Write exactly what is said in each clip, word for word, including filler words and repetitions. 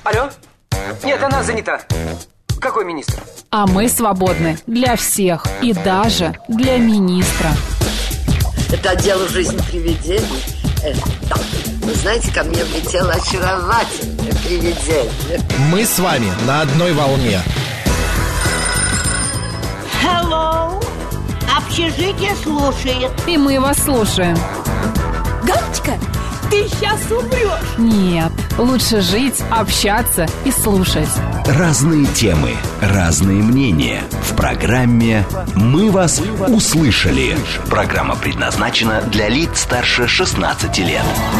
Алло? Нет, она занята. Какой министр? А мы свободны для всех и даже для министра. Это дело жизни привидений. Э, да. Вы знаете, ко мне влетело очаровательное привидение. Мы с вами на одной волне. Hello. Общежитие слушает. И мы вас слушаем. Галочка, ты сейчас умрешь. Нет, лучше жить, общаться и слушать. Разные темы, разные мнения. В программе «Мы вас услышали». Программа предназначена для лиц старше шестнадцати лет.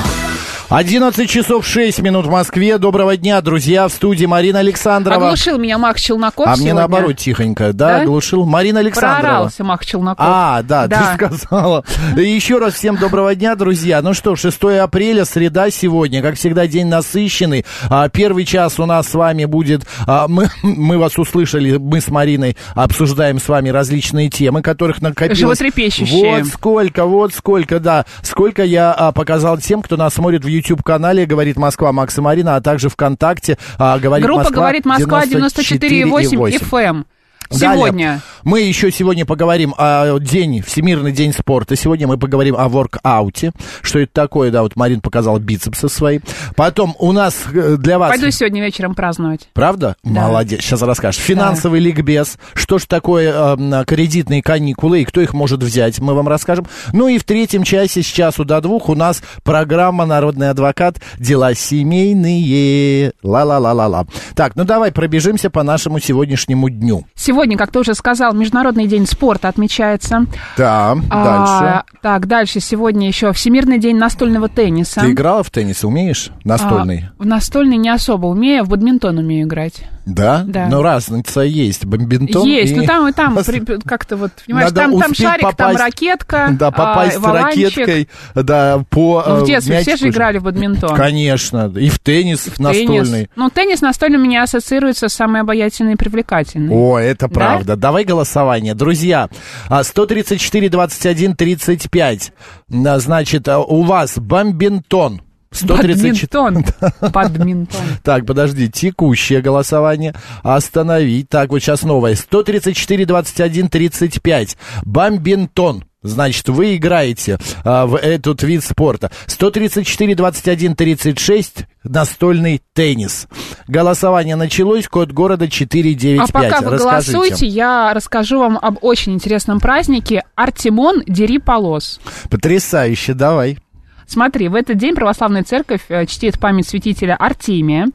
одиннадцать часов шесть минут в Москве. Доброго дня, друзья. В студии Марина Александрова. Оглушил меня Макс Челноков А сегодня. мне наоборот тихонько, да, Да? оглушил. Марина Александрова. Проорался Макс Челноков. А, да, Да. ты сказала. И еще раз всем доброго дня, друзья. Ну что, шестое апреля, среда сегодня. Как всегда, день насыщенный. А, Первый час у нас с вами будет... а, Мы, мы вас услышали, мы с Мариной обсуждаем с вами различные темы, которых накопилось. Животрепещущие. Вот сколько, вот сколько, да. Сколько я а, показал тем, кто нас смотрит в YouTube-канале «Говорит Москва» Макс и Марина, а также ВКонтакте а, «Говорит Группа Москва» «Говорит Москва» девяносто четыре и восемь эф эм. Сегодня. Далее. Мы еще сегодня поговорим о день, Всемирный день спорта. Сегодня мы поговорим о воркауте. Что это такое, да, вот Марин показал бицепсы свои. Потом у нас для вас... Пойду сегодня вечером праздновать. Правда? Да. Молодец, сейчас расскажешь. Финансовый да. ликбез. Что ж такое э, кредитные каникулы и кто их может взять, мы вам расскажем. Ну и в третьем часе с часу до двух у нас программа «Народный адвокат. Дела семейные». Ла-ла-ла-ла-ла. Так, ну давай пробежимся по нашему сегодняшнему дню. Сегодня, как ты уже сказал, Международный день спорта отмечается. Да, а, дальше. Так, дальше сегодня еще Всемирный день настольного тенниса. Ты играла в теннис, умеешь? Настольный? А, в настольный не особо умею, в бадминтон умею играть. Да? Да. Ну, разница есть. Бадминтон Есть, и... ну там и там как-то вот, понимаешь, Надо там, там шарик, попасть, там ракетка, да, попасть а, ракеткой, да, по ну, в детстве мячику. все же играли в бадминтон. Конечно, и в теннис в настольный. Теннис. Ну, теннис настольный у меня ассоциируется с самой обаятельной и привлекательной. О, это да? правда. Давай голосование. Друзья, сто тридцать четыре двадцать один тридцать пять. Значит, у вас бомбинтон. сто тридцать четыре... Бадминтон. Бадминтон. Так, подожди, текущее голосование остановить. Так, вот сейчас новое. сто тридцать четыре двадцать один тридцать пять. Бомбинтон. Значит, вы играете а, в этот вид спорта. сто тридцать четыре двадцать один тридцать шесть. Настольный теннис. Голосование началось. Код города четыре девять пять. А пока вы Расскажите. голосуете, я расскажу вам об очень интересном празднике Артемон Дери Полос. Потрясающе, давай. Смотри, в этот день православная церковь чтит память святителя Артемия.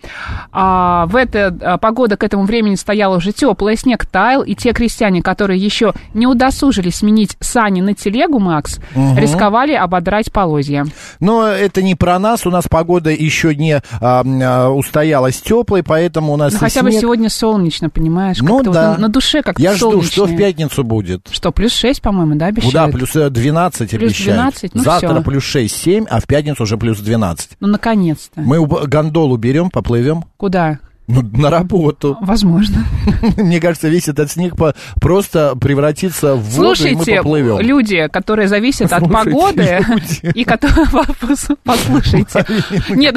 А, в это, погода к этому времени стояла уже теплая, снег таял, и те крестьяне, которые еще не удосужились сменить сани на телегу, Макс, угу. рисковали ободрать полозья. Но это не про нас, у нас погода еще не а, устоялась теплой, поэтому у нас... Ну, хотя снег... бы сегодня солнечно, понимаешь? Ну как-то да. вот на, на душе как-то Я солнечное. жду, что в пятницу будет. Что, плюс шесть, по-моему, да, обещают? Да, плюс двенадцать плюс обещают. двенадцать, ну Завтра всё. плюс шесть семь, а в пятницу уже плюс двенадцать. Ну, наконец-то. Мы гондолу берем, поплывем. Куда? Ну, на работу. Возможно. Мне кажется, весь этот снег по... просто превратится в воду, Слушайте, и мы поплывем. люди, которые зависят Слушайте, от погоды, люди. и которые... Послушайте. Нет,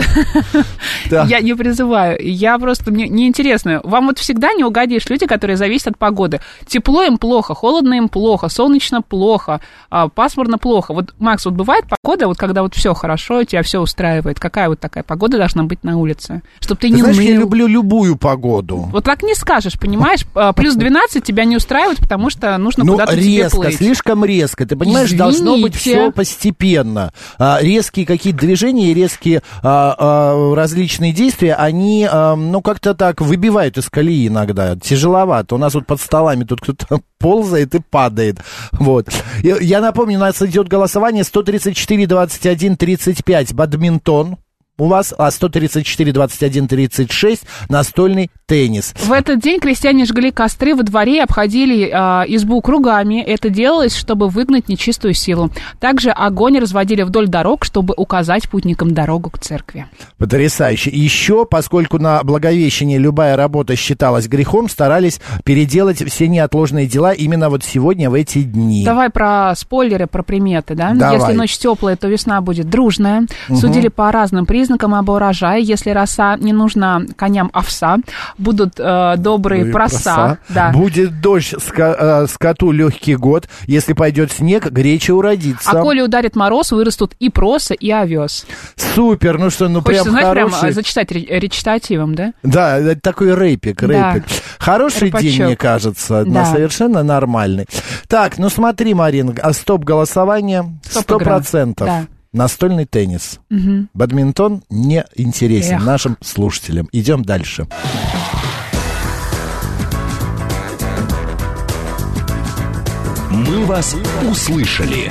Да. я не призываю. Я просто... Мне неинтересно. Вам вот всегда не угодишь люди, которые зависят от погоды. Тепло им плохо, холодно им плохо, солнечно плохо, а, пасмурно плохо. Вот, Макс, вот бывает погода, вот когда вот все хорошо, тебя все устраивает. Какая вот такая погода должна быть на улице? Чтобы ты, Ты не знаешь, я уныл. люблю любую погоду. Вот так не скажешь, понимаешь? Плюс двенадцать тебя не устраивает, потому что нужно Ну, куда-то тебе резко, плыть. слишком резко. Ты понимаешь, должно быть Извините. все постепенно. А, резкие какие-то движения и резкие а, а, различные действия, они, а, ну, как-то так выбивают из колеи иногда. Тяжеловато. У нас вот под столами тут кто-то ползает и падает. Вот. Я, я напомню, у нас идет голосование сто тридцать четыре двадцать один тридцать пять. Бадминтон. У вас, а сто тридцать четыре двадцать один тридцать шесть настольный теннис. В этот день крестьяне жгли костры во дворе и обходили а, избу кругами. Это делалось, чтобы выгнать нечистую силу. Также огонь разводили вдоль дорог, чтобы указать путникам дорогу к церкви. Потрясающе. Еще, поскольку на Благовещение любая работа считалась грехом, старались переделать все неотложные дела именно вот сегодня, в эти дни. Давай про спойлеры, про приметы, да? Давай. Если ночь теплая, то весна будет дружная. Угу. Судили по разным признакам. признаком об урожае. Если роса, не нужна коням овса. Будут э, добрые проса. Да. Будет дождь, ска- э, скоту легкий год. Если пойдет снег, греча уродится. А коли ударит мороз, вырастут и проса, и овес. Супер, ну что, ну Хочется, прям знаешь, хороший... прям зачитать речитативом, да? Да, это такой рэпик, рэпик. Да. Хороший Рэпачок. день, мне кажется, Да. совершенно нормальный. Так, ну смотри, Марин, а стоп-голосование сто процентов. Да. Настольный теннис. Угу. Бадминтон не интересен Эх. нашим слушателям. Идем дальше. Мы вас услышали.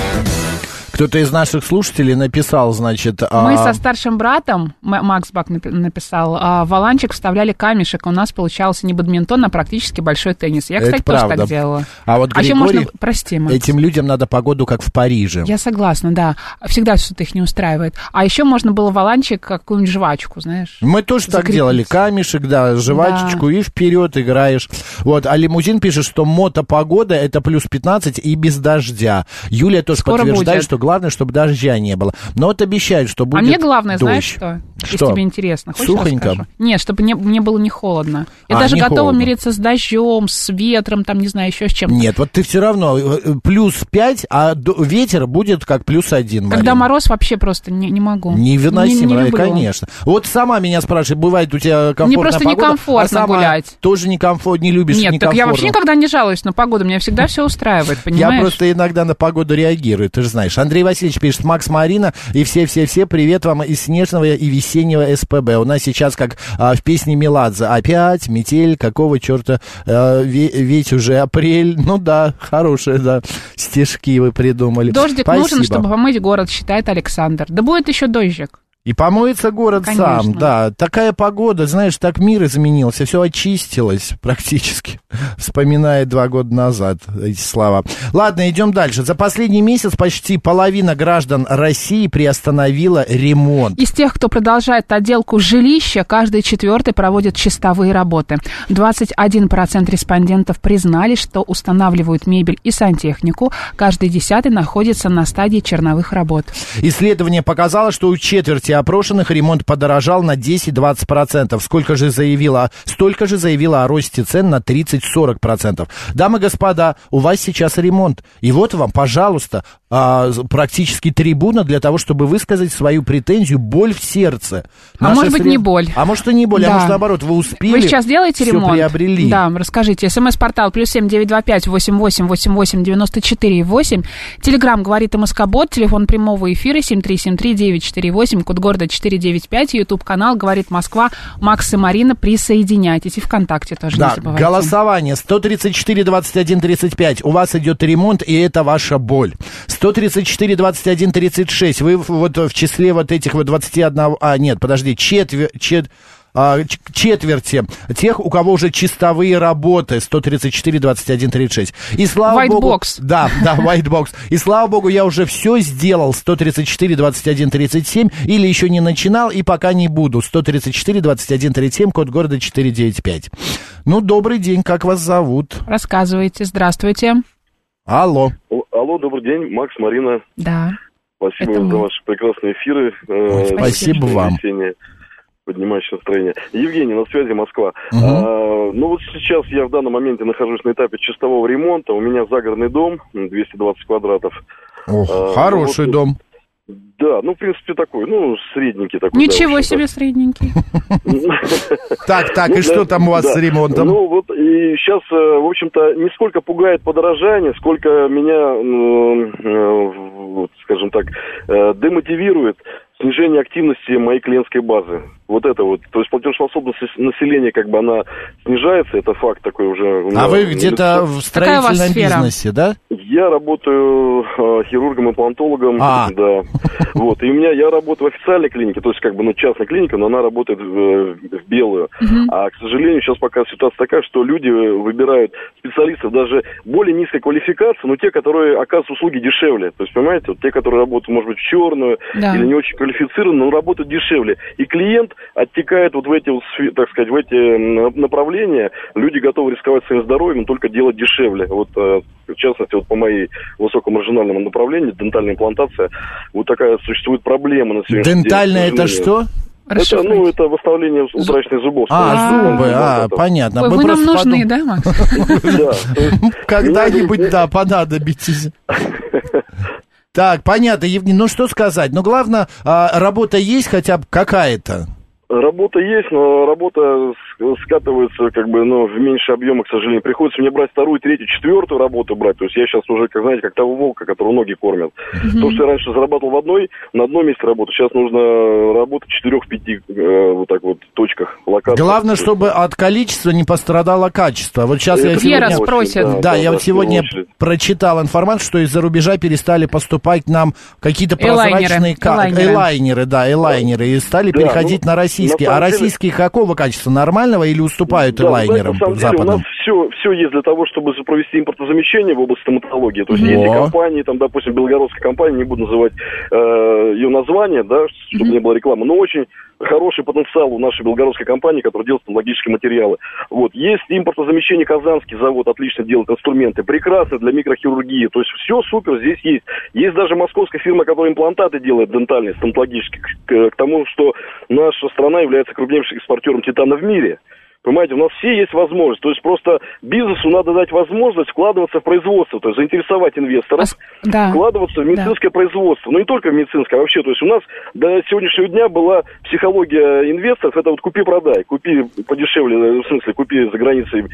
Кто-то из наших слушателей написал, значит... Мы а... со старшим братом, М- Макс Бак напи- написал, а, в валанчик вставляли камешек. У нас получался не бадминтон, а практически большой теннис. Я, Это кстати, тоже правда. так делала. А вот А еще Григорий, можно... Прости, Макс. этим людям надо погоду, как в Париже. Я согласна, да. Всегда что-то их не устраивает. А еще можно было в валанчик какую-нибудь жвачку, знаешь. Мы тоже так закрепить. делали. Камешек, да, жвачечку, да. И вперед играешь. Вот. А Лимузин пишет, что мотопогода это плюс пятнадцать и без дождя. Юлия тоже Скоро подтверждает, будет. что главное, чтобы дождя не было. Но вот обещают, что будет А мне главное, дождь. знаешь что? Если Что? тебе интересно. Хочешь, Сухонько? расскажу? Нет, чтобы не, не было не холодно. Я А, даже не готова холодно. мириться с дождем, с ветром, там, не знаю, еще с чем-то. Нет, вот ты все равно э, плюс пять, а до- ветер будет как плюс один. Когда Марина. мороз, вообще просто не, не могу. Невыносимо, Не- не люблю. конечно. Вот сама меня спрашивает, бывает у тебя комфортная Мне просто погода, некомфортно а сама гулять. тоже некомфортно, не любишь Нет, так некомфортно. я вообще никогда не жалуюсь на погоду, меня всегда все устраивает, понимаешь? Я просто иногда на погоду реагирую, ты же знаешь. Андрей Васильевич пишет, Макс, Марина и все-все-все, привет вам из снежного и весеннего СПБ. У нас сейчас, как а, в песне Меладзе, опять метель, какого черта, а, ве- ведь уже апрель. Ну да, хорошие, да, стишки вы придумали. Дождик Спасибо. нужен, чтобы помыть город, считает Александр. Да будет еще дождик. И помоется город Конечно. сам, да. Такая погода, знаешь, так мир изменился, все очистилось практически, вспоминая два года назад эти слова. Ладно, идем дальше. За последний месяц почти половина граждан России приостановила ремонт. Из тех, кто продолжает отделку жилища, каждый четвертый проводит чистовые работы. двадцать один процент респондентов признали, что устанавливают мебель и сантехнику. Каждый десятый находится на стадии черновых работ. Исследование показало, что у четверти опрошенных ремонт подорожал на десять-двадцать процентов. Сколько же заявила, столько же заявила о росте цен на тридцать-сорок процентов. Дамы и господа, у вас сейчас ремонт. И вот вам, пожалуйста, а, практически трибуна для того, чтобы высказать свою претензию, боль в сердце. А Наши может быть, сред- не боль. А может и не боль, Да. а может наоборот, вы успели, Вы сейчас делаете всё ремонт? приобрели. Да, расскажите. СМС-портал плюс семь девять два пять восемь восемь восемь восемь девяносто четыре восемь. Телеграмм говорит МСК-бот, телефон прямого эфира семь три семь три девять четыре восемь, код города четыре девять пять, Ютуб-канал говорит Москва, Макс и Марина, присоединяйтесь. И ВКонтакте тоже Да, не забывайте. голосование сто тридцать четыре двадцать один тридцать пять. У вас идет ремонт, и это ваша боль. сто тридцать четыре двадцать один тридцать шесть. Вы вот в числе вот этих вот двадцати одного... А, нет, подожди, четвер... чет... а, ч- четверти тех, у кого уже чистовые работы. сто тридцать четыре двадцать один тридцать шесть. И слава White богу... box. Да, да, white box. И слава богу, я уже все сделал. сто тридцать четыре двадцать один тридцать семь. Или еще не начинал, и пока не буду. сто тридцать четыре двадцать один тридцать семь, код города четыре девять пять. Ну, добрый день, как вас зовут? Рассказывайте. Здравствуйте. Алло. Алло, добрый день, Макс, Марина. Да. Спасибо Это вам мы. за ваши прекрасные эфиры. Ой, э, спасибо весеннее, вам. весеннее, поднимающее настроение. Евгений, на связи, Москва. Угу. А, ну вот сейчас я в данном моменте нахожусь на этапе чистового ремонта. У меня загородный дом, двести двадцать квадратов. Ох, А, хороший вот, дом. Да, ну, в принципе, такой, ну, средненький такой. Ничего да, себе средненький. Так, так, Ну, и что да, там у вас да. с ремонтом? Ну, вот и сейчас, в общем-то, не сколько пугает подорожание, сколько меня, э, э, вот, скажем так, э, демотивирует снижение активности моей клиентской базы. Вот это вот. То есть платежеспособность населения, как бы, она снижается, это факт такой уже. у меня А вы налицо. где-то в Какая у вас строительном сфера? бизнесе, да? Я работаю э, хирургом-имплантологом, А. да. Вот. И у меня, я работаю в официальной клинике, то есть, как бы, ну, частная клиника, но она работает в, в белую. А, к сожалению, сейчас пока ситуация такая, что люди выбирают специалистов даже более низкой квалификации, но те, которые оказывают услуги дешевле. То есть, понимаете, вот те, которые работают, может быть, в черную, Да. или не очень квалифицированные, но работают дешевле. И клиент оттекает вот в эти, вот, так сказать, в эти направления. Люди готовы рисковать своим здоровьем, но только делать дешевле. Вот, в частности, вот по моей высокомаржинальному направлению, дентальная имплантация, вот такая существует проблема на сегодняшний день. Дентальная это что? Это, ну, это восстановление утраченных зубов. А, зубы, а, понятно. Вы, вы нам нужны, да, Макс? Когда-нибудь, да, понадобитесь. Так, понятно, Евгений, ну что сказать? Ну, главное, работа есть хотя бы какая-то. Работа есть, но работа скатывается как бы, ну, в меньший объем, к сожалению. Приходится мне брать вторую, третью, четвертую работу брать. То есть я сейчас уже, как знаете, как того волка, которого ноги кормят. Mm-hmm. То, что я раньше зарабатывал в одной, на одном месте работы, сейчас нужно работать в четырех-пяти э, вот так вот точках, локациях. Главное, чтобы от количества не пострадало качество. Вот сейчас Это я Вера сегодня... спросит. Да, Да, да, да, я да, вот сегодня прочитал информацию, что из-за рубежа перестали поступать к нам какие-то прозрачные... Элайнеры. Элайнеры, да, элайнеры. И стали Да, переходить ну, на российские. на А российские какого качества? Нормального или уступают Да, элайнерам знаете, на самом деле, западным? у нас все, все есть для того, чтобы провести импортозамещение в области стоматологии. То есть Во. есть и компании, там, допустим, белгородская компания, не буду называть э, ее название, да, чтобы mm-hmm. не было рекламы, но очень хороший потенциал у нашей белгородской компании, которая делает стоматологические материалы. Вот. Есть импортозамещение, Казанский завод отлично делает инструменты, прекрасно для микрохирургии. То есть все супер здесь есть. Есть даже московская фирма, которая имплантаты делает дентальные, стоматологические, к, к тому, что наша страна является крупнейшим экспортером титана в мире. Понимаете, у нас все есть возможность. То есть просто бизнесу надо дать возможность вкладываться в производство, то есть заинтересовать инвесторов, А, да. вкладываться в медицинское да. производство. Ну не только в медицинское, а вообще. То есть у нас до сегодняшнего дня была психология инвесторов, это вот купи-продай. Купи подешевле, в смысле, купи за границей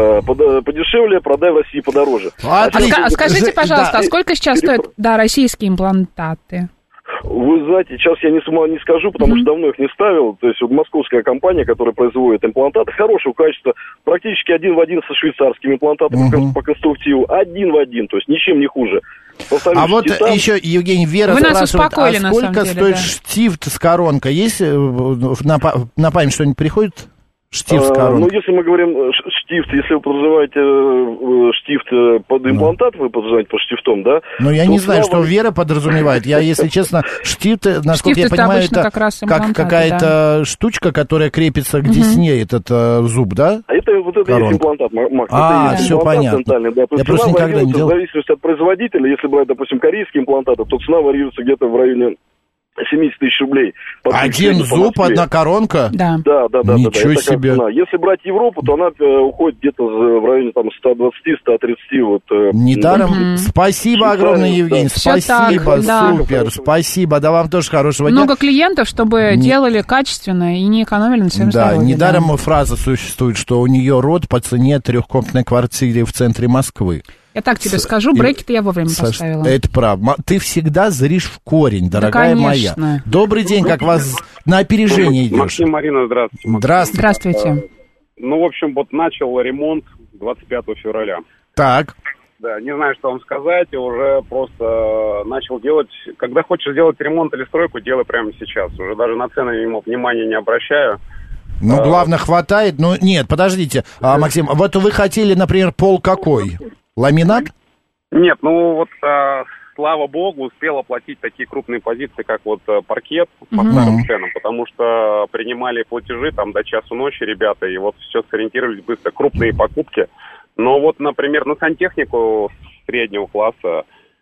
подешевле, продай в России подороже. А, а сейчас... скажите, пожалуйста, да, а сколько сейчас перепро... стоят да, российские имплантаты? Вы знаете, сейчас я не, не скажу, потому mm-hmm. что давно их не ставил. То есть вот московская компания, которая производит имплантаты хорошего качества, практически один в один со швейцарскими имплантатами mm-hmm. по конструктиву. Один в один, то есть ничем не хуже. Повторюсь, а вот титан... еще, Евгений, Вера Вы нас спрашивает, успокоили, а на сколько самом деле, стоит да. штифт с коронкой? Есть на, на память что-нибудь приходит? Штифт с А, коронкой. ну, если мы говорим штифт, если вы подразумеваете э, штифт под имплантат, ну. вы подразумеваете под штифтом, да? Ну, я не знаю, слава... что Вера подразумевает. Я, если честно, штифт, насколько штифт я понимаю, это как, раз как какая-то да. штучка, которая крепится к угу. десне, этот э, зуб, да? А это вот это Коронка. есть имплантат, Макс. А, это все понятно. Да. Я просто никогда не делал. В зависимости от производителя, если брать, допустим, корейские имплантаты, то цена варьируется где-то в районе семьдесят тысяч рублей. Один зуб, одна коронка? Да. Да, да, да. Ничего да, себе. Цена. Если брать Европу, то она э, уходит где-то в районе там сто двадцать - сто тридцать. Вот, э, Недаром. Угу. Спасибо огромное, Евгений. Да. Спасибо, так, да. супер. Спасибо. Да вам тоже хорошего дня. Много клиентов, чтобы не... делали качественно и не экономили на своем да, здоровье. недаром Да, фраза существует, что у нее род по цене трехкомнатной квартиры в центре Москвы. Я так тебе С... скажу, брекеты я вовремя Саш, поставила. Это правда. Ты всегда зришь в корень, дорогая да, моя. Добрый день, как вас на опережение идешь? Максим, Марина, здравствуйте. Максим. Здравствуйте. Здравствуйте. Ну, в общем, вот начал ремонт двадцать пятого февраля. Так. Да, не знаю, что вам сказать, уже просто начал делать... Когда хочешь сделать ремонт или стройку, делай прямо сейчас. Уже даже на цены ему внимания не обращаю. Ну, главное, хватает. Ну, нет, подождите, а, Максим, вот вы хотели, например, пол какой? Ламинат? Нет, ну вот, а, слава богу, успел оплатить такие крупные позиции, как вот а, паркет по Мгм. старым ценам, потому что принимали платежи там до часу ночи ребята, и вот все сориентировались быстро, крупные покупки. Но вот, например, на сантехнику среднего класса,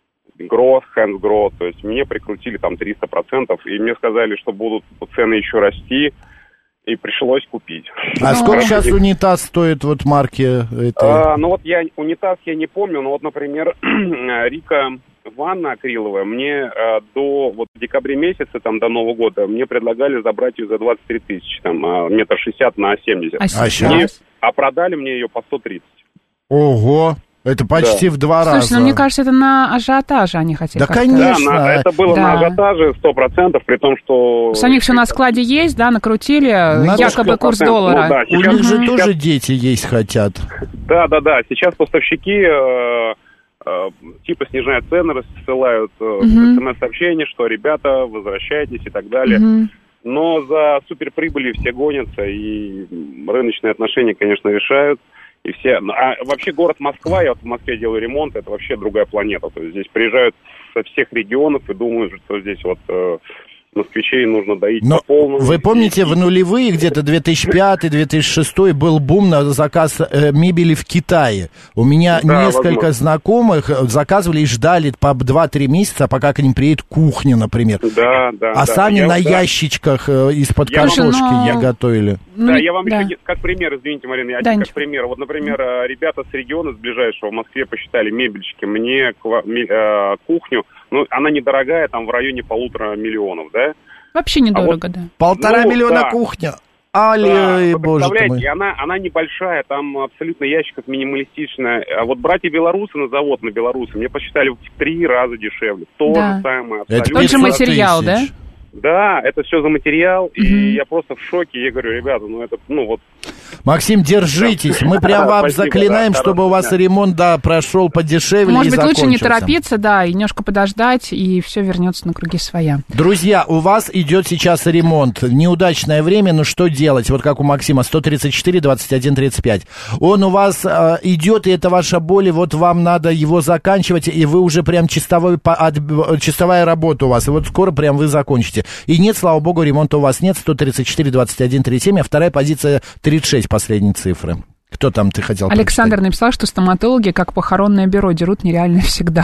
гроз, хэндгроз, то есть мне прикрутили там триста процентов, и мне сказали, что будут цены еще расти, и пришлось купить. А Ну, сколько и- сейчас унитаз стоит вот марки этой? А, ну вот я унитаз я не помню, но вот, например, Рика ванна акриловая, мне а, до вот в декабре месяце, там до Нового года, мне предлагали забрать ее за двадцать три тысячи, там а, метр шестьдесят на семьдесят. А А сейчас? Мне- а продали мне ее по сто тридцать. Ого, это почти в два Слушайте, раза. ну мне кажется, это на ажиотаже они хотели. Да, как-то. конечно. Да, на- это было Да. на ажиотаже сто процентов, при том, что... То есть они все на складе есть, да, накрутили, Надо якобы курс сто процентов. доллара. Ну, да, У сейчас- них же сейчас- тоже дети есть хотят. Да, да, да. Сейчас поставщики э, э, типа снижают цены, рассылают э, Мгм. смс-сообщения, что ребята, возвращайтесь и так далее. Мгм. Но за суперприбыли все гонятся, и рыночные отношения, конечно, решают. И все... А вообще город Москва, я вот в Москве делаю ремонт, это вообще другая планета. То есть здесь приезжают со всех регионов и думают, что здесь вот э, москвичей нужно доить Но по полному. вы помните, в нулевые, где-то две тысячи пятый - две тысячи шестой, был бум на заказ э, мебели в Китае. У меня Да, несколько возможно. знакомых заказывали и ждали по два-три месяца, пока к ним приедет кухня, например. Да, да, А да. сами Я- на да. ящичках э, из-под Я вам- картошки Слушай, ну- готовили. Ну, Да, я вам да. еще как пример, извините, Марина, я Да, как ничего. пример. Вот, например, э, ребята с региона, с ближайшего, в Москве посчитали, мебельщики, мне ква- ми- э, кухню, ну, она недорогая, там в районе полутора миллионов, да? Вообще недорого, да. Полтора Ну, миллиона да. кухня. Да, Али, вы боже ты представляете, мой. и она, она небольшая, там абсолютно ящиков минималистичная. А вот братья белорусы на завод, на белорусы, мне посчитали в три раза дешевле. То Да. же самое, Это абсолютно. Тот же пятьсот материал, тысяч. Да, это все за материал, Мгм. и я просто в шоке. Я говорю, ребята, ну это, ну вот... Максим, держитесь. Мы прям вам Спасибо, заклинаем, да, чтобы у вас хорошего дня. ремонт, да, прошел подешевле Может и быть, лучше не закончился. торопиться, да, и немножко подождать, и все вернется на круги своя. Друзья, у вас идет сейчас ремонт. Неудачное время, но что делать? Вот как у Максима, сто тридцать четыре двадцать один тридцать пять. Он у вас э, идет, и это ваша боль, и вот вам надо его заканчивать, и вы уже прям чистовой, по- от- чистовая работа у вас, и вот скоро прям вы закончите. И нет, слава богу, ремонта у вас нет. Сто тридцать четыре двадцать один тридцать семь, а вторая позиция тридцать шесть, последние цифры. Кто там ты хотел Александр прочитать? написал, что стоматологи, как похоронное бюро, дерут нереально всегда.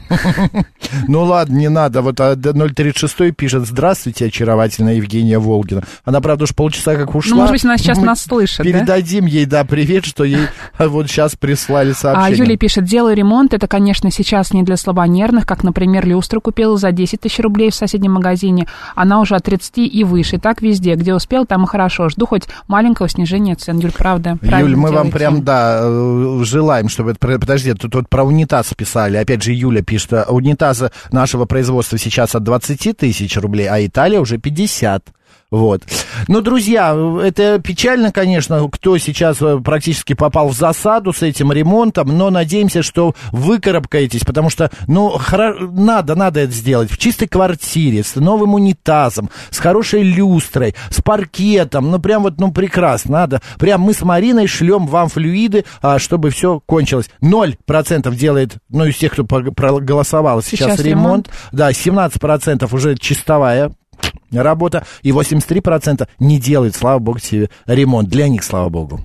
Ну ладно, не надо. Вот а, ноль тридцать шесть пишет: здравствуйте, очаровательная Евгения Волгина. Она, правда, уж полчаса как ушла. Ну, может быть, она сейчас Мы нас слышит, да? передадим ей, да, привет, что ей вот сейчас прислали А сообщение. Юлия пишет, делаю ремонт, это, конечно, сейчас не для слабонервных, как, например, люстру купила за десять тысяч рублей в соседнем магазине, она уже от тридцати и выше, так везде, где успел, там и хорошо, жду хоть маленького снижения цен, Юль, правда, правильно Юль, мы вам делаете. прям, да, э, желаем, чтобы... это- Подожди, тут вот про унитаз писали. Опять же, Юля пишет, а унитазы нашего производства сейчас от двадцати тысяч рублей, а Италия уже пятьдесят. Вот. Ну, друзья, это печально, конечно, кто сейчас практически попал в засаду с этим ремонтом, но надеемся, что выкарабкаетесь, потому что, ну, хоро... надо, надо это сделать в чистой квартире, с новым унитазом, с хорошей люстрой, с паркетом, ну, прям вот, ну, прекрасно, надо. Прям мы с Мариной шлем вам флюиды, а, чтобы все кончилось. Ноль процентов делает, ну, из тех, кто проголосовал сейчас, Сейчас ремонт. ремонт. Да, семнадцать процентов уже чистовая работа, и восемьдесят три процента не делают, слава богу, тебе ремонт. Для них, слава богу.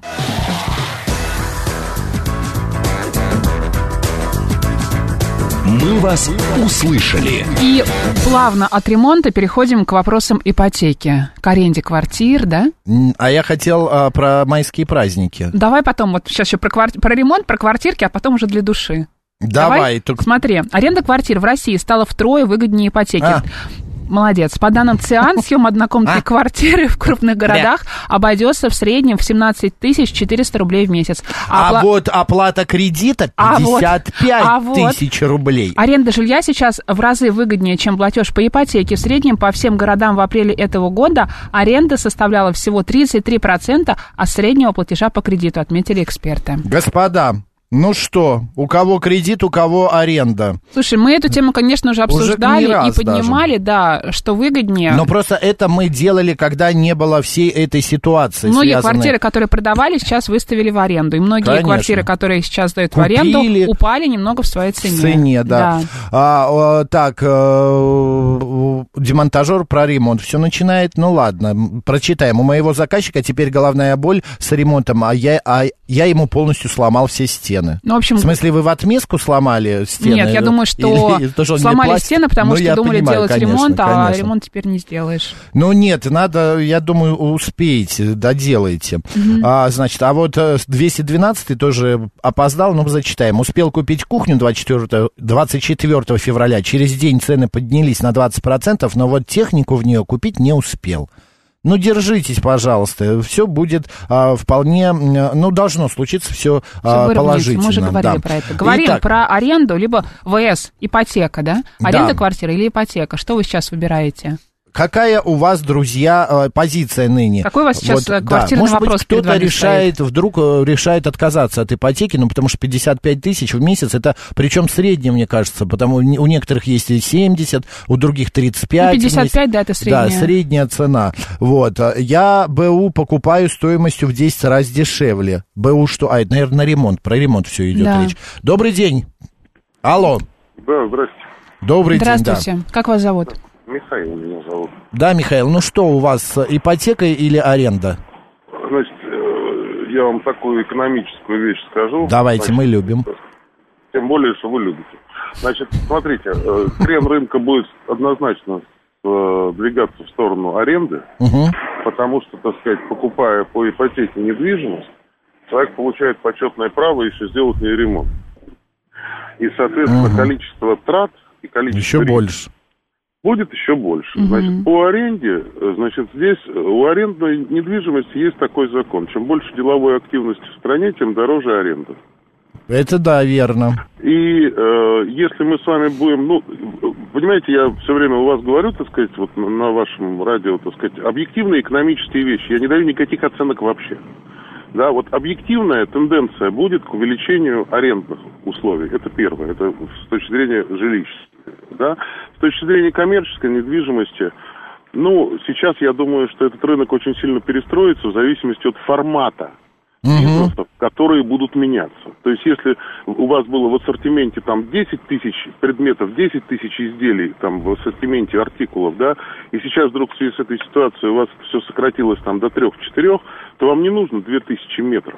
Мы вас услышали. И плавно от ремонта переходим к вопросам ипотеки, к аренде квартир, да? М, А я хотел а, про майские праздники. Давай потом, вот сейчас еще про, кварти- про ремонт, про квартирки, а потом уже для души. Давай, только... Смотри, аренда квартир в России стала втрое выгоднее ипотеки. А. Молодец. По данным ЦИАН, съем однокомнатной А. квартиры в крупных городах обойдется в среднем в семнадцать тысяч четыреста рублей в месяц. А опла- вот оплата кредита А вот, пятьдесят пять а вот. тысяч рублей. Аренда жилья сейчас в разы выгоднее, чем платеж по ипотеке. В среднем по всем городам в апреле этого года аренда составляла всего тридцать три процента от среднего платежа по кредиту, отметили эксперты. Господа, ну что, у кого кредит, у кого аренда. Слушай, мы эту тему, конечно, уже обсуждали не раз и поднимали, да, что выгоднее. Но просто это мы делали, когда не было всей этой ситуации. Многие связанной- квартиры, которые продавали, сейчас выставили в аренду. И многие Конечно. квартиры, которые сейчас дают в Купили. аренду, упали немного в своей цене. В цене, да. А, о, так, э, демонтажер про ремонт все начинает. Ну ладно, м, прочитаем. У моего заказчика теперь головная боль с ремонтом, а я, а я ему полностью сломал все стены. Ну, в общем, В смысле, вы в отместку сломали стены? нет, я думаю, что Или- или то, что он не сломали пластик? стены, потому Ну, что я думали понимаю, делать конечно, ремонт, а конечно. ремонт теперь не сделаешь. Ну нет, надо, я думаю, успеете, доделаете. А, значит, а вот э, двести двенадцатый тоже опоздал, но зачитаем. Успел купить кухню двадцать четвёртого, двадцать четвёртого февраля. Через день цены поднялись на двадцать процентов, но вот технику в нее купить не успел. Ну, держитесь, пожалуйста, все будет а, вполне, м, ну, должно случиться все Всё а, выровняется. положительно. Мы уже говорили да. про это. Говорим Итак, про аренду, либо ВС, ипотека, да? Аренда Да. квартиры или ипотека? Что вы сейчас выбираете? какая у вас, друзья, э, позиция ныне? Какой у вас сейчас, э, да. квартирный Может вопрос быть, перед кто-то вами решает, вдруг э, решает отказаться от ипотеки, ну, потому что пятьдесят пять тысяч в месяц, это причем среднее, мне кажется, потому у некоторых есть и семьдесят, у других тридцать пять. Ну, пятьдесят пять, да, это средняя. Да, средняя цена. Вот. Я БУ покупаю стоимостью в десять раз дешевле. БУ что? А, это, наверное, на ремонт. Про ремонт все идет Да. речь. Добрый день. Алло. Да, здрасте. Добрый день, да. Здравствуйте. Как вас зовут? Михаил меня зовут. Да, Михаил, ну что у вас, ипотека или аренда? Значит, я вам такую экономическую вещь скажу. Давайте, Значит, мы любим. Тем более, что вы любите. Значит, смотрите, крен рынка будет однозначно двигаться в сторону аренды, угу. потому что, так сказать, покупая по ипотеке недвижимость, человек получает почетное право еще сделать ей ремонт. И, соответственно, угу. количество трат и количество еще рисков больше. Будет еще больше. Угу. Значит, по аренде, значит, здесь у арендной недвижимости есть такой закон. Чем больше деловой активности в стране, тем дороже аренда. Это да, верно. И э, если мы с вами будем, ну, понимаете, я все время у вас говорю, так сказать, вот на, на вашем радио, так сказать, объективные экономические вещи. Я не даю никаких оценок вообще. Да, вот объективная тенденция будет к увеличению арендных условий. Это первое, это с точки зрения жилищ. Да? С точки зрения коммерческой недвижимости, ну, сейчас я думаю, что этот рынок очень сильно перестроится в зависимости от формата бизнесов, которые будут меняться. То есть, если у вас было в ассортименте там десять тысяч предметов, десять тысяч изделий там в ассортименте артикулов, да, и сейчас вдруг в связи с этой ситуацией у вас все сократилось там до трех-четырех, то вам не нужно две тысячи метров.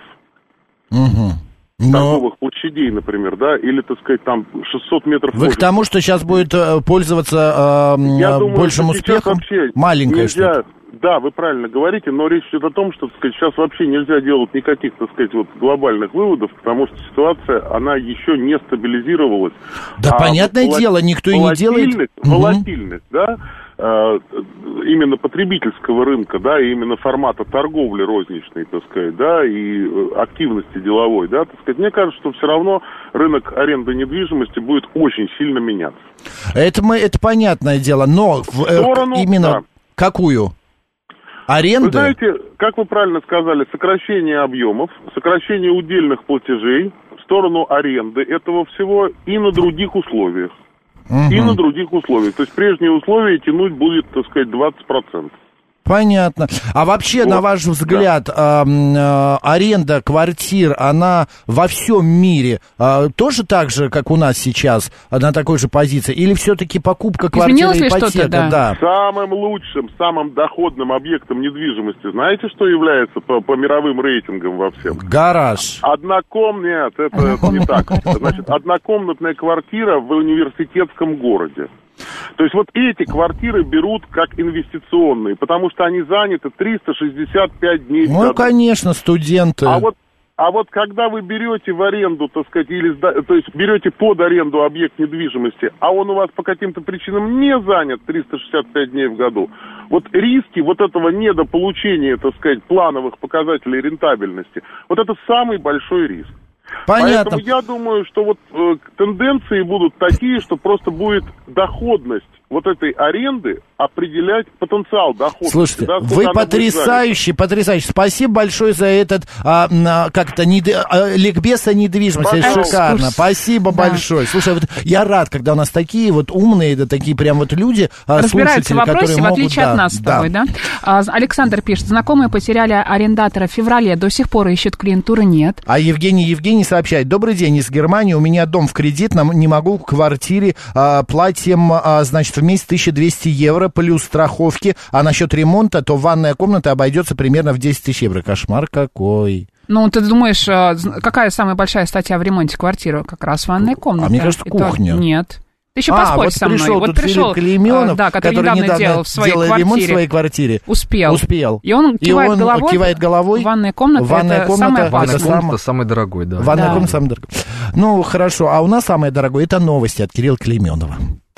Угу. Но... торговых площадей, например, да, или, так сказать, там шестьсот метров. Вы к тому, что сейчас будет э, пользоваться э, Я думаю, большим успехом? Маленькое что-то. Да, вы правильно говорите, но речь идет о том, что, так сказать, сейчас вообще нельзя делать никаких, так сказать, вот глобальных выводов, потому что ситуация, она еще не стабилизировалась. Да, а понятное волат... дело, никто и не делает. Волатильность, угу. да, э, именно потребительского рынка, да, и именно формата торговли розничной, так сказать, да, и активности деловой, да, так сказать, мне кажется, что все равно рынок аренды недвижимости будет очень сильно меняться. Это, мы, это понятное дело, но в, в сторону, именно да. Какую? Аренду? Вы знаете, как вы правильно сказали, сокращение объемов, сокращение удельных платежей в сторону аренды этого всего и на других условиях. Угу. И на других условиях. То есть прежние условия тянуть будет, так сказать, двадцать процентов. Понятно. А вообще, вот, на ваш взгляд, да. э, э, аренда квартир, она во всем мире э, тоже так же, как у нас сейчас, на такой же позиции? Или все-таки покупка квартиры и ипотека? Да. Да. Самым лучшим, самым доходным объектом недвижимости, знаете, что является по, по мировым рейтингам во всем? Гараж. Одноком... Нет, это, это не так. Значит, однокомнатная квартира в университетском городе. То есть вот эти квартиры берут как инвестиционные, потому что они заняты триста шестьдесят пять дней в году. Ну, конечно, студенты. А вот, а вот когда вы берете в аренду, так сказать, или, то есть берете под аренду объект недвижимости, а он у вас по каким-то причинам не занят триста шестьдесят пять дней в году, вот риски вот этого недополучения, так сказать, плановых показателей рентабельности, вот это самый большой риск. Понятно. Поэтому я думаю, что вот э, тенденции будут такие, что просто будет доходность вот этой аренды определять потенциал дохода. Слушайте, да, вы потрясающий, потрясающий. Спасибо большое за этот, а, а, как-то, не, а, ликбез о недвижимости. Это шикарно. Спасибо да. большое. Слушай, вот я рад, когда у нас такие вот умные, да, такие прям вот люди, разбираются в вопросе, которые в отличие могут, от нас да, с тобой, да? да? Александр пишет, знакомые потеряли арендатора в феврале, до сих пор ищут, клиентуры нет. А Евгений Евгений сообщает, добрый день, из Германии, у меня дом в кредит, нам не могу в квартире, а, платим, а, значит, в месяц тысяча двести евро плюс страховки, а насчет ремонта, то ванная комната обойдется примерно в десять тысяч евро. Кошмар какой. Ну, ты думаешь, какая самая большая статья в ремонте квартиры? Как раз ванная комната. А мне кажется, кухня. Это... Нет. Ты еще а, поспорь вот со пришел мной. Тут вот пришел Филипп Клейменов, да, который, который недавно, недавно делал в своей квартире. ремонт в своей квартире. Успел. Успел. И он кивает, и он головой, кивает головой. Ванная комната, ванная это комната, самое опасное. Ванная комната сам... самый дорогой, да. Ванная да. комната самый дорогой. Ну, хорошо. А у нас самое дорогое, это новости от Кирилла Клейменова.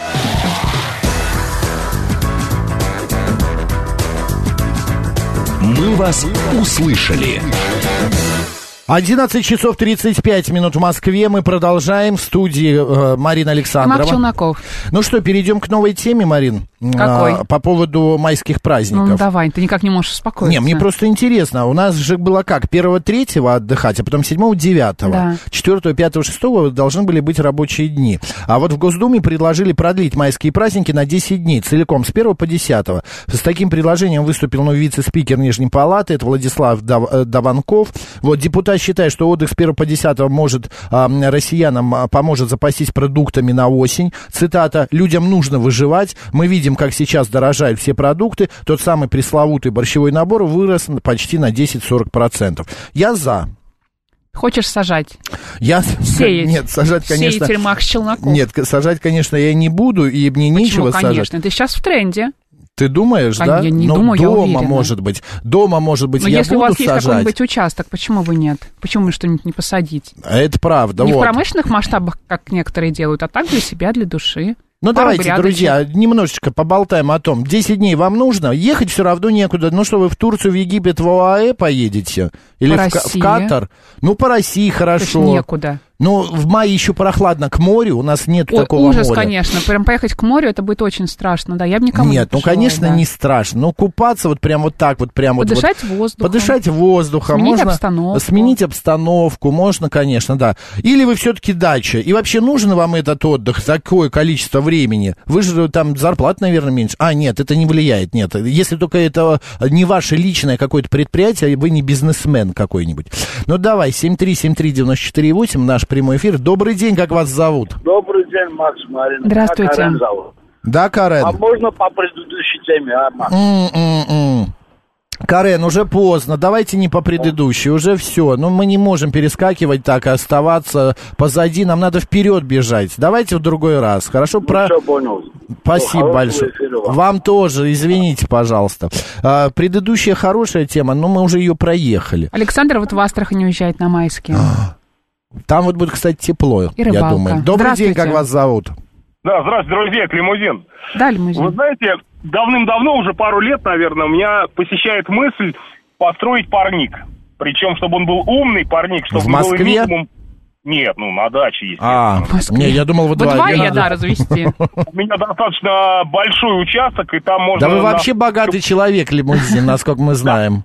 Мы вас услышали. одиннадцать часов тридцать пять минут в Москве. Мы продолжаем. В студии э, Марина Александрова. Марк Челноков. Ну что, перейдем к новой теме, Марин. Какой? А, по поводу майских праздников. Ну, давай, ты никак не можешь успокоиться. Не, мне просто интересно. У нас же было как? первого-третьего отдыхать, а потом седьмого-девятого. Да. четвёртого, пятого, шестого должны были быть рабочие дни. А вот в Госдуме предложили продлить майские праздники на десять дней, целиком, с первого по десятого. С таким предложением выступил новый вице-спикер Нижней Палаты, это Владислав Даванков. Вот, депутат считает, что отдых с первого по десятого может а, россиянам а, поможет запастись продуктами на осень. Цитата: «Людям нужно выживать. Мы видим видим, как сейчас дорожают все продукты, тот самый пресловутый борщевой набор вырос почти на десять-сорок процентов. Я за. Хочешь сажать? Я... Сеять. Нет, сажать, конечно... Сеятель Макс Челноков. Нет, сажать, конечно, я не буду, и мне Почему, нечего конечно? сажать. Это сейчас в тренде. Ты думаешь, а да? Я не ну, думаю, дома, я уверена. может быть. Дома, может быть, Но я если буду у вас есть сажать. какой-нибудь участок, почему вы нет? Почему вы что-нибудь не посадить? Это правда, Не вот. в промышленных масштабах, как некоторые делают, а так для себя, для души. Ну, Пару давайте, грядочек. друзья, немножечко поболтаем о том. десять дней вам нужно? Ехать все равно некуда. Ну, что вы в Турцию, в Египет, в ОАЭ поедете? Или по в, России. в Катар? Ну, по России хорошо. Некуда. Ну, в мае еще прохладно к морю, у нас нет Ой, такого ужас, моря. конечно. Прям поехать к морю, это будет очень страшно, да. Я бы никому Нет, не ну, пожелала, конечно, да. не страшно. Ну, купаться вот прям вот так вот, прям Подышать вот. воздухом. Подышать воздухом. Сменить можно обстановку. Сменить обстановку, можно, конечно, да. Или вы все-таки дача. И вообще нужен вам этот отдых, такое количество времени? Вы же там зарплата, наверное, меньше. А, нет, это не влияет, нет. Если только это не ваше личное какое-то предприятие, вы не бизнесмен какой-нибудь. Ну, давай, семь три семь три девять четыре восемь, наш прямой эфир. Добрый день, как вас зовут? Добрый день, Макс, Марина. Здравствуйте. Карен зовут. Да, Карен? А можно по предыдущей теме, а, Макс? М-м-м. Карен, уже поздно, давайте не по предыдущей, уже все. Ну, мы не можем перескакивать так и оставаться позади, нам надо вперед бежать. Давайте в другой раз, хорошо? Ну, Про... все понял. Спасибо Ну, большое. вам. Вам тоже, извините, пожалуйста. А, предыдущая хорошая тема, но мы уже ее проехали. Александр вот в Астрахань уезжает на майские. Там вот будет, кстати, тепло, И я рыбалка. думаю. Добрый день, как вас зовут? Да, здравствуйте, друзья, это Лимузин. Да, Лимузин. Вы знаете, давным-давно, уже пару лет, наверное, у меня посещает мысль построить парник. Причем, чтобы он был умный парник, чтобы В он был Москве? минимум... Нет, ну, на даче, естественно. А, не, я думал, во Во дворе, дворе. да, развести. У меня достаточно большой участок, и там можно... Да вы на- вообще богатый человек, Лимузин, насколько мы знаем.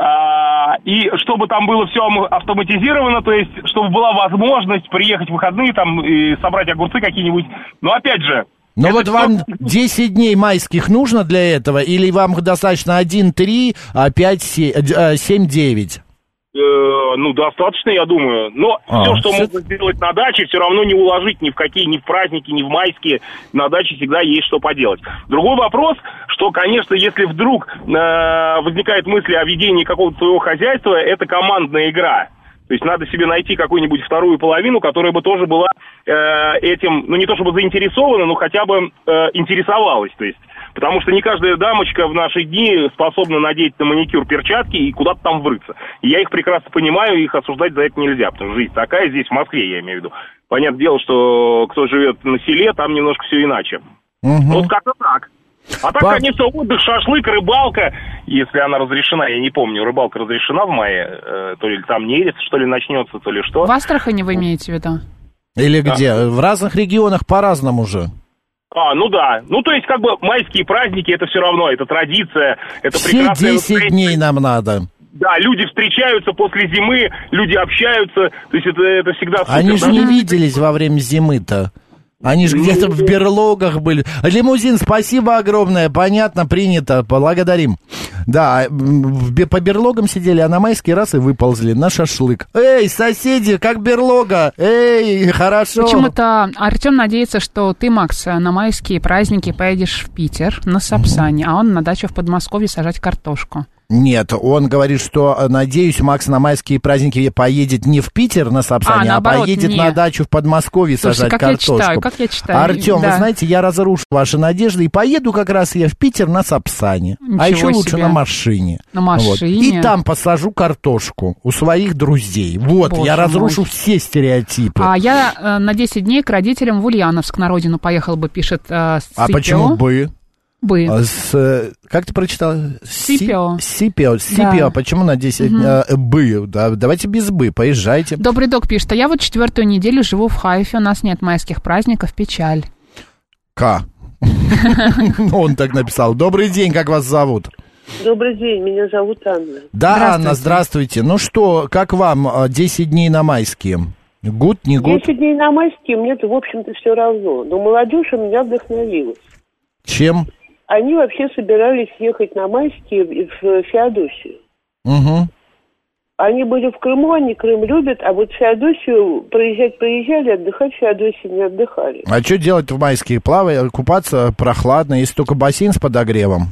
А, и чтобы там было все автоматизировано, то есть, чтобы была возможность приехать в выходные там и собрать огурцы какие-нибудь. Но опять же... Но это вот всё- вам десять дней майских нужно для этого? Или вам достаточно один три, а пять семь девять? Э, ну, достаточно, я думаю. Но А, все, что всё- можно сделать на даче, все равно не уложить ни в какие, ни в праздники, ни в майские. На даче всегда есть что поделать. Другой вопрос, что, конечно, если вдруг э, возникает мысль о ведении какого-то своего хозяйства, это командная игра. То есть надо себе найти какую-нибудь вторую половину, которая бы тоже была э, этим, ну не то чтобы заинтересована, но хотя бы э, интересовалась. То есть, потому что не каждая дамочка в наши дни способна надеть на маникюр перчатки и куда-то там врыться. И я их прекрасно понимаю, их осуждать за это нельзя, потому что жизнь такая здесь, в Москве, я имею в виду. Понятное дело, что кто живет на селе, там немножко все иначе. Угу. Вот как-то так. А так, Пап- конечно, отдых, шашлык, рыбалка, если она разрешена, я не помню, рыбалка разрешена в мае, э, то ли там нерест, что ли, начнется, то ли что. В Астрахани вы имеете в виду? Или где? В разных регионах по-разному же. А, ну да. Ну, то есть, как бы, майские праздники, это все равно, это традиция, это Все прекрасное десять настроение. дней нам надо. Да, люди встречаются после зимы, люди общаются, то есть это, это всегда супер. Они же да? не виделись во время зимы-то. Они же где-то в берлогах были. Лимузин, спасибо огромное. Понятно, принято. Благодарим. Да, в бе- по берлогам сидели, а на майский раз и выползли на шашлык. Эй, соседи, как берлога? Эй, хорошо. Почему-то Артем надеется, что ты, Макс, на майские праздники поедешь в Питер на Сапсане, а он на дачу в Подмосковье сажать картошку. Нет, он говорит, что, надеюсь, Макс на майские праздники поедет не в Питер на Сапсане, А, а, наоборот, поедет не. на дачу в Подмосковье Слушайте, сажать как картошку. я читаю, как я читаю. Артем, Да. вы знаете, я разрушу ваши надежды и поеду как раз я в Питер на Сапсане. Ничего а еще лучше себе. на машине. На Вот. машине? И там посажу картошку у своих друзей. Вот, Боже я разрушу мой. все стереотипы. А я э, на десять дней к родителям в Ульяновск на родину поехал бы, пишет э, А Сципио. почему бы? Бы. А с, э, как ты прочитала? Сипио. Си- Сипио. Сипио. Да. Почему на десять? Мгм. э, бы. Да, давайте без бы. Поезжайте. Добрый док пишет, а я вот четвертую неделю живу в Хайфе, у нас нет майских праздников, печаль. К. Он так написал. Добрый день, как вас зовут? Добрый день, меня зовут Анна. Да, Здравствуйте. Анна, здравствуйте. Ну что, как вам э, десять дней на майские? Гуд, не гуд? Десять дней на майские мне-то, в общем-то, все равно. Но молодежь у меня вдохновилась. Чем? Они вообще собирались ехать на майские в Феодосию. Угу. Они были в Крыму, они Крым любят, а вот в Феодосию проезжать проезжали, отдыхать в Феодосии не отдыхали. А что делать в майские плавы? Купаться прохладно, если только бассейн с подогревом?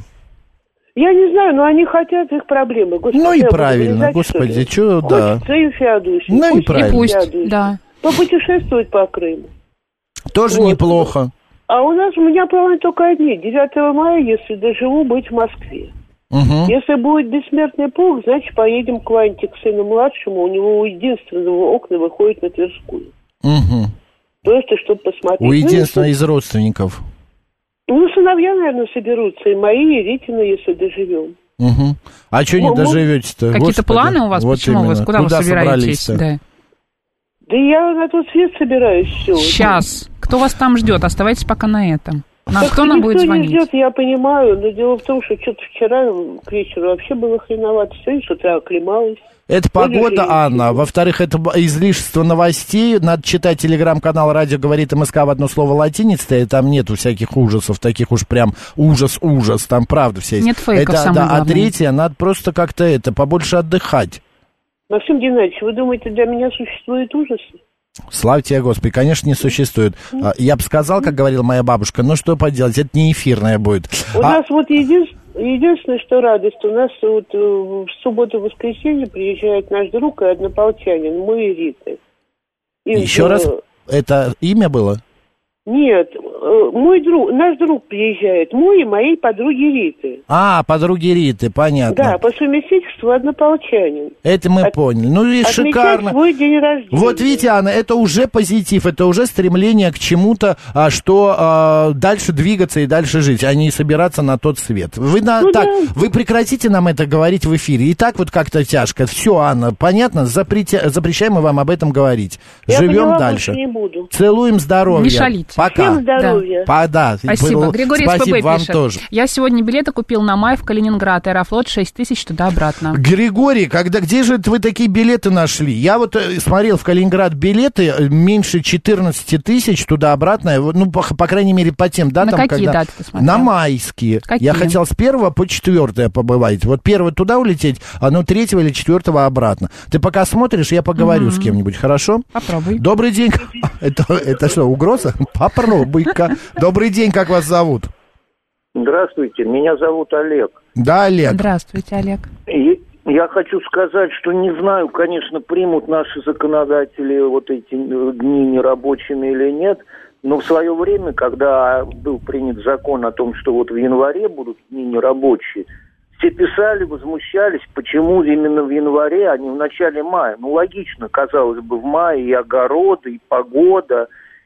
Я не знаю, но они хотят, их проблемы. Господи, ну и правильно, господи, что, да. Хочется им Феодосию. Ну и правильно. И пусть, да. Попутешествовать по Крыму. Тоже вот. Неплохо. А у нас, у меня планы только одни. девятого мая, если доживу, быть в Москве. Угу. Если будет бессмертный полк, значит, поедем к Ваньке, к сыну младшему. У него у единственного окна выходит на Тверскую. Угу. Просто, чтобы посмотреть. У единственного ну, из родственников. Ну, сыновья, наверное, соберутся. И мои, и Ритина, если доживем. Угу. А что не доживете-то? Какие-то Господи, планы у вас? вот Почему именно. вы? Куда, Куда вы собираетесь? Да. да я на тот свет собираюсь все. Сейчас. Кто вас там ждет? Оставайтесь пока на этом. На так кто нам будет звонить? Никто не ждет, я понимаю, но дело в том, что что-то вчера к вечеру вообще было хреновато. Сегодня с утра оклемалась. Это погода, Анна. Во-вторых, это излишество новостей. Надо читать телеграм-канал «Радио говорит МСК» в одно слово латиницей. Там нету всяких ужасов, таких уж прям ужас-ужас. Там правда вся есть. Нет фейков, это, самое да, главное. А третье, надо просто как-то это, побольше отдыхать. Максим Геннадьевич, вы думаете, для меня существуют ужасы? Слава тебе, Господи, конечно, не существует. Я бы сказал, как говорила моя бабушка, ну что поделать, это не эфирное будет. У а... нас вот единственное, единственное, что радость, у нас вот в субботу-воскресенье приезжает наш друг и однополчанин, мы и Рита. Из... Еще раз, это имя было? Нет, мой друг, наш друг приезжает, мой и моей подруги Риты. А, подруги Риты, понятно. Да, по совместительству однополчанин. Это мы От, поняли. Ну и шикарно. Свой день рождения. Вот видите, Анна, это уже позитив, это уже стремление к чему-то, а, что а, дальше двигаться и дальше жить, а не собираться на тот свет. Вы на, ну, так, да. Вы прекратите нам это говорить в эфире. И так вот как-то тяжко. Все, Анна, понятно? Запрете, запрещаем мы вам об этом говорить. Я Живем поняла, дальше. Не буду. Целуем, здоровья. Не шалите. Пока. Всем здоровья. Да. Да. Спасибо. Был... Григорий Спасибо СПБ вам пишет. тоже. Я сегодня билеты купил на май в Калининград. Аэрофлот шесть тысяч туда-обратно. Григорий, когда, где же вы такие билеты нашли? Я вот смотрел в Калининград билеты меньше четырнадцать тысяч туда-обратно. Ну, по, по крайней мере, по тем датам. На какие когда... даты ты смотрел? На майские. Какие? Я хотел с первого по четвертое побывать. Вот первого туда улететь, а ну третьего или четвертого обратно. Ты пока смотришь, я поговорю mm-hmm. с кем-нибудь, хорошо? Попробуй. Добрый день. Это, это что, угроза? Попробуй-ка. Добрый день, как вас зовут? Здравствуйте, меня зовут Олег. Да, Олег. Здравствуйте, Олег. И я хочу сказать, что не знаю, конечно, примут наши законодатели вот эти дни нерабочими или нет, но в свое время, когда был принят закон о том, что вот в январе будут дни нерабочие, все писали, возмущались, почему именно в январе, а не в начале мая. Ну, логично, казалось бы, в мае и огороды, и погода,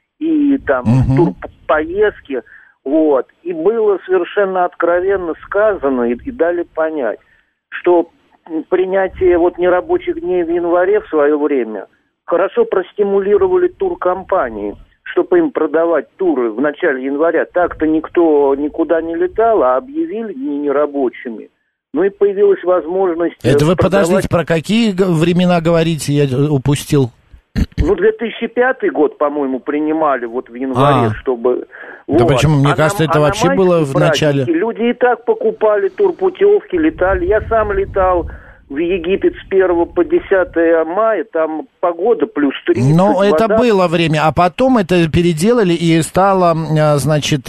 и там угу. турпоездки. Вот. И было совершенно откровенно сказано и, и дали понять, что принятие вот нерабочих дней в январе в свое время хорошо простимулировали туркомпании, чтобы им продавать туры в начале января. Так-то никто никуда не летал, а объявили дни нерабочими. Ну и появилась возможность... Это вы продавать... подождите, про какие времена говорите, я упустил? Ну, две тысячи пятый год, по-моему, принимали вот в январе, а. чтобы... Да вот. почему? Мне а кажется, на, это а вообще было в начале... Люди и так покупали турпутевки, летали. Я сам летал в Египет с первого по десятое мая, там погода плюс тридцать. Ну, это вода... было время, а потом это переделали и стало, значит,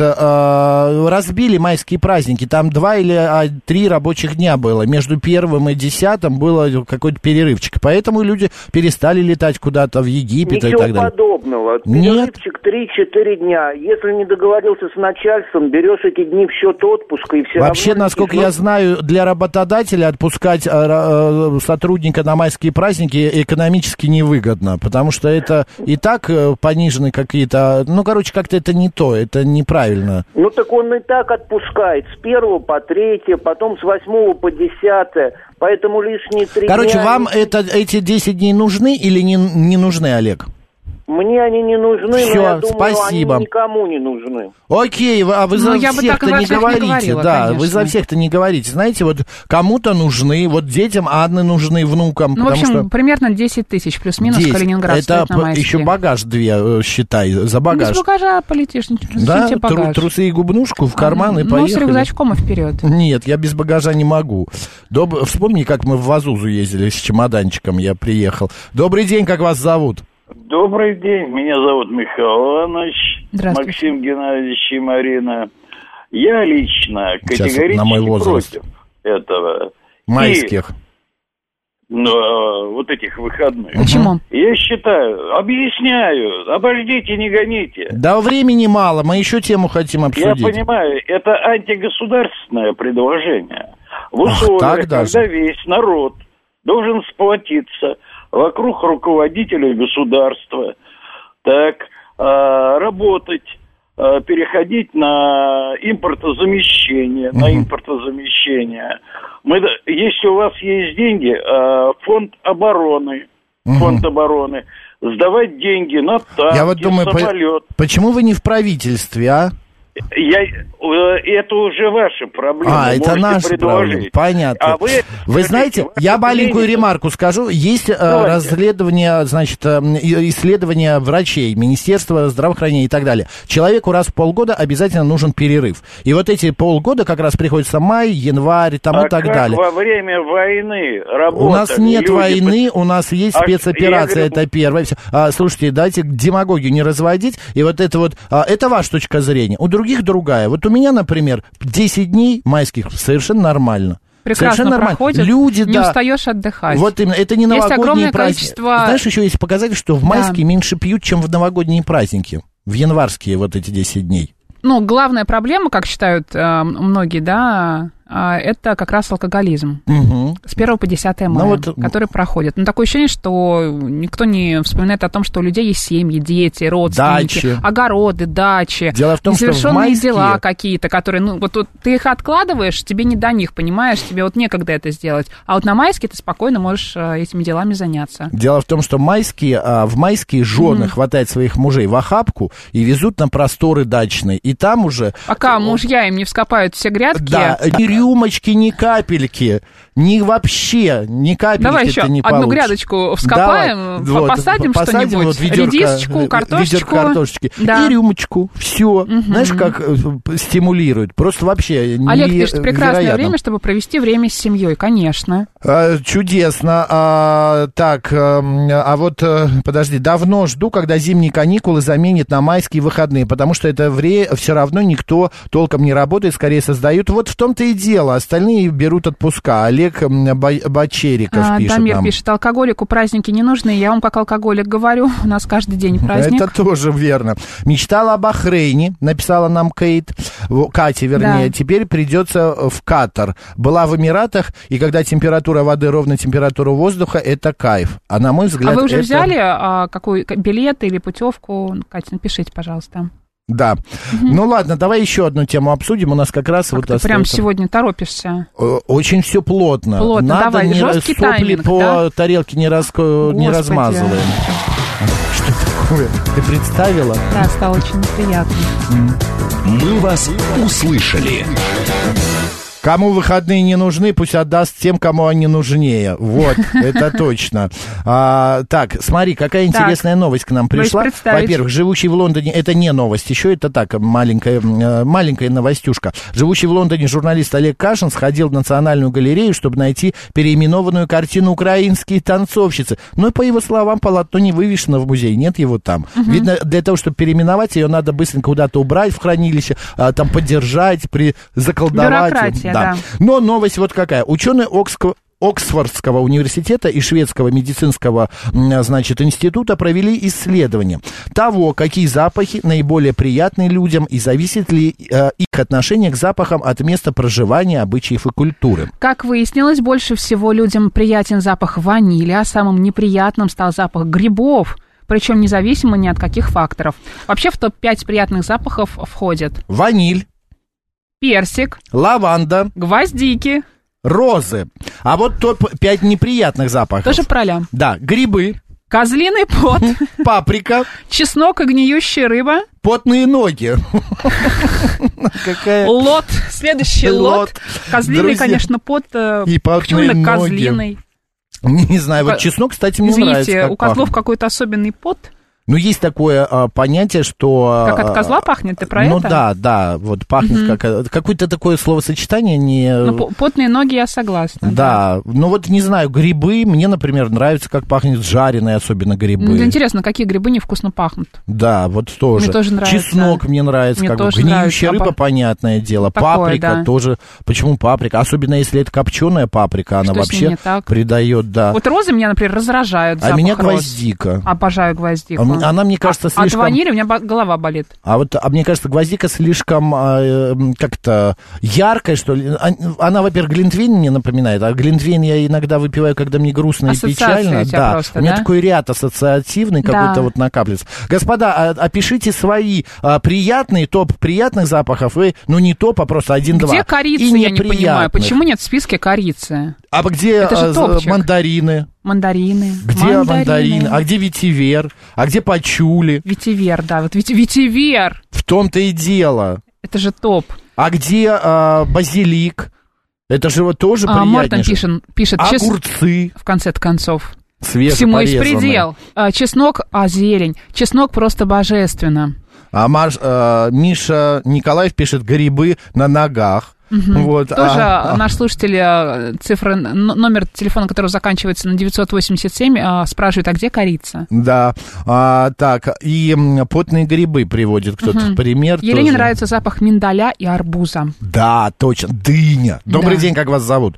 разбили майские праздники. Там два или три рабочих дня было. Между первым и десятым было какой-то перерывчик. Поэтому люди перестали летать куда-то в Египет Ничего и так далее. Ничего подобного. Перерывчик три-четыре дня. Если не договорился с начальством, берешь эти дни в счет отпуска и все Вообще, равно... насколько я знаю, для работодателя отпускать сотрудника на майские праздники экономически невыгодно, потому что это и так понижены какие-то, ну, короче, как-то это не то, это неправильно. Ну, так он и так отпускает с первого по третье, потом с восьмого по десятое, поэтому лишние три Короче, дня... вам это, эти десять дней нужны или не, не нужны, Олег? Мне они не нужны, Всё, но я думаю, спасибо. они никому не нужны. Окей, а вы за Ну, я бы так всех-то во не всех не говорите, говорила, да, конечно. вы за всех-то не говорите. Знаете, вот кому-то нужны, вот детям Анны нужны, внукам, Ну, в потому общем, что... примерно десять тысяч, плюс-минус, десять. Калининград Это стоит на майские. еще багаж две, э, считай, за багаж. Без багажа полетишь, не Да, тебе тру- багаж. трусы и губнушку в карман а, и ну, поехали. с рюкзачком и вперед. Нет, я без багажа не могу. Доб... Вспомни, как мы в Вазузу ездили с чемоданчиком, я приехал. Добрый день, как вас зовут? Добрый день, меня зовут Михаил Иванович, Здравствуйте. Максим Геннадьевич и Марина. Я лично Сейчас категорически на мой возраст. против этого. Майских. И, ну, вот этих выходных. Почему? Я считаю, объясняю, обождите, не гоните. Да времени мало, мы еще тему хотим обсудить. Я понимаю, это антигосударственное предложение. В Ах, условиях, так когда даже? весь народ должен сплотиться вокруг руководителей государства, так, э, работать, э, переходить на импортозамещение, на импортозамещение. Мы, если у вас есть деньги, э, фонд обороны, фонд обороны, сдавать деньги на танки, Я вот думаю, по- самолет. почему вы не в правительстве, а? Я, э, это уже ваша проблема. А, это Можете наша предложить. проблема. Понятно. А вы, Вы знаете, я маленькую ремарку скажу. Есть э, расследование, значит, э, и- исследования врачей, Министерства здравоохранения и так далее. Человеку раз в полгода обязательно нужен перерыв. И вот эти полгода как раз приходится май, январь там, а и так как далее. во время войны работали У нас нет люди войны, у нас есть А, спецоперация, я говорю- это первое. Всё. А, слушайте, дайте демагогию не разводить. И вот это вот, а, это ваша точка зрения. У других другая. Вот у меня, например, десять дней майских совершенно нормально. Прекрасно Совершенно нормально. проходит, Люди, не да. устаешь отдыхать. Вот именно, это не Есть новогодние огромное праздники. количество... Знаешь, еще есть показатель, что в Да. майские меньше пьют, чем в новогодние праздники. В январские вот эти десять дней. Ну, главная проблема, как считают э, многие, да, э, это как раз алкоголизм. Угу. С первого по десятое мая, Ну, вот... который проходит. Но такое ощущение, что никто не вспоминает о том, что у людей есть семьи, дети, родственники, Дачи. огороды, дачи, Дело в том, что в несовершенные майские... дела какие-то, которые, ну, вот, вот ты их откладываешь, тебе не до них, понимаешь, тебе вот некогда это сделать. А вот на майские ты спокойно можешь э, этими делами заняться. Дело в том, что майские, а, в майские жены Мгм. хватает своих мужей в охапку и везут на просторы дачные. И там уже... Пока мужья им не вскопают все грядки. Да, ни рюмочки, ни капельки, ни вообще, ни капельки Давай ты еще не одну получишь. грядочку вскопаем, Давай, по- посадим посадим что-нибудь, вот ведерко, редисочку, картошечку. ведерко картошечки Да. и рюмочку, все. Знаешь, как э, стимулирует, просто вообще Олег пишет, прекрасное невероятно. время, чтобы провести время с семьей, конечно. А, чудесно. А, так, а, а вот, э, подожди, давно жду, когда зимние каникулы заменят на майские выходные, потому что это время все равно никто толком не работает, скорее создают. Вот в том-то и дело. Остальные берут отпуска. Олег м, Ба- Бочериков А, пишет Дамир нам. пишет, алкоголику праздники не нужны, я вам как алкоголик говорю, у нас каждый день праздник. Это тоже верно. Мечтала о Бахрейне, написала нам Кейт, в- Катя, вернее. Да. Теперь придется в Катар. Была в Эмиратах, и когда температура воды ровно температуру воздуха, это кайф. А на мой взгляд, А вы уже это... взяли а, какой билет или путевку? Катя, напишите, пожалуйста. Да. Ну ладно, давай еще одну тему обсудим. У нас как раз Как вот ты прям остается- сегодня торопишься. Э, Очень все плотно. Плотно, Надо давай, не жесткий сопли тайминг, по да? тарелке не, раско... не Господи. размазываем. Что такое? Ты представила? Да, стало очень неприятно. «Мы вас услышали». Кому выходные не нужны, пусть отдаст тем, кому они нужнее. Вот, это точно. А, так, смотри, какая Так. интересная новость к нам Боюсь пришла. представить. Во-первых, живущий в Лондоне, это не новость, еще это так, маленькая, э, маленькая новостюшка. Живущий в Лондоне журналист Олег Кашин сходил в Национальную галерею, чтобы найти переименованную картину «Украинские танцовщицы». Но, по его словам, полотно не вывешено в музее, нет его там. Мгм. Видно, для того, чтобы переименовать ее, надо быстренько куда-то убрать в хранилище, а, там подержать, при... заколдовать. Бюрократия, да. Но новость вот какая. Ученые Окско... Оксфордского университета и Шведского медицинского, м, значит, института провели исследование того, какие запахи наиболее приятны людям и зависит ли э, их отношение к запахам от места проживания, обычаев и культуры. Как выяснилось, больше всего людям приятен запах ванили, а самым неприятным стал запах грибов. Причем независимо ни от каких факторов. Вообще в топ пять приятных запахов входят Ваниль, персик, лаванда, гвоздики. розы. А вот топ пять неприятных запахов. Тоже проля. Да, грибы, Козлиный пот. Паприка. Чеснок и гниющая рыба. Потные ноги. Какая... Лот. Следующий лот. Козлиный, конечно, пот. И потные ноги. Козлиный. Не знаю, вот чеснок, кстати, мне Извините, нравится. Извините, у козлов какой-то особенный пот. Ну, есть такое а, понятие, что... Как от козла пахнет, ты про ну, это? Ну, да, да, вот пахнет угу. как... Какое-то такое словосочетание не... Ну, потные ноги, я согласна. Да, да, ну вот, не знаю, грибы, мне, например, нравится, как пахнет жареные, особенно грибы. Ну, интересно, какие грибы невкусно пахнут? Да, вот тоже. Мне тоже нравится. Чеснок мне нравится, мне как тоже гниющая нравится. рыба, понятное дело. Такое, паприка да. тоже. Почему паприка? Особенно, если это копченая паприка, она что вообще придает, да. Вот розы меня, например, раздражают. А меня роз. гвоздика. Обожаю гвоздику. А, она, мне кажется, а, слишком... От ванили у меня голова болит. А вот, а мне кажется, гвоздика слишком э, как-то яркая, что ли. Она, во-первых, глинтвейн мне напоминает, а глинтвейн я иногда выпиваю, когда мне грустно и печально. Да. Просто, у меня да? такой ряд ассоциативный какой-то да. вот накапливается. Господа, а, опишите свои а, приятные, топ приятных запахов, и, ну не топ, а просто один-два. Где корица, я не понимаю, почему нет в списке корицы? А где а, мандарины? Мандарины. Где мандарины. мандарины? А где ветивер? А где пачули? Ветивер, да, вот ветивер. В том-то и дело. Это же топ. А где а, базилик? Это же вот тоже а, приятнее. Мартин пишет, пишет огурцы. В конце концов. Всему есть предел. А, чеснок, а зелень. Чеснок просто божественно. А Маш, а, Миша Николаев пишет грибы на ногах. Угу. Вот, Тоже а, наш слушатель, цифра, номер телефона, который заканчивается на девятьсот восемьдесят семь, спрашивает, а где корица? Да, а, так, и потные грибы приводит кто-то угу. в пример. Елене тоже. Нравится запах миндаля и арбуза. Да, точно, дыня. Добрый да. день, как вас зовут?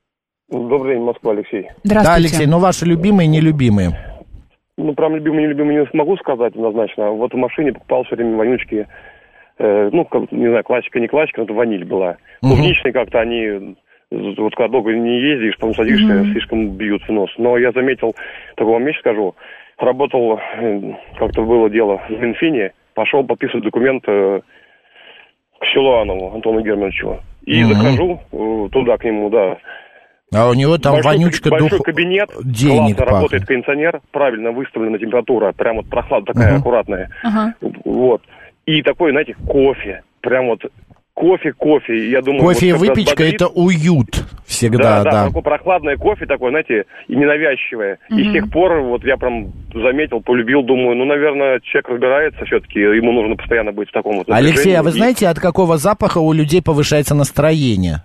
Добрый день, Москва, Алексей. Здравствуйте. Да, Алексей, ну ваши любимые и нелюбимые? Ну, прям любимые и нелюбимые не смогу сказать однозначно. Вот в машине покупал все время вонючки. Ну, как, не знаю, классика, не классика, но это ваниль была. Клубничные uh-huh. как-то они, вот когда долго не ездишь, потом садишься, uh-huh. слишком бьют в нос. Но я заметил, такую вам вещь скажу, работал, как-то было дело в Минфине, пошел подписывать документ к Силуанову Антону Германовичу. И uh-huh. захожу туда, к нему, да. А у него там большой, вонючка большой дух... кабинет, денег классно работает кондиционер, правильно выставлена температура, прям вот прохлада такая uh-huh. аккуратная. Uh-huh. Вот. И такой, знаете, кофе. Прям вот кофе, кофе. Я думаю, кофе вот и выпечка — это уют всегда, да. Да, да. такое прохладное кофе такое, знаете, и ненавязчивое. Mm-hmm. И с тех пор вот я прям заметил, полюбил, думаю, ну, наверное, человек разбирается все-таки, ему нужно постоянно быть в таком вот напряжении. Алексей, а вы знаете, от какого запаха у людей повышается настроение?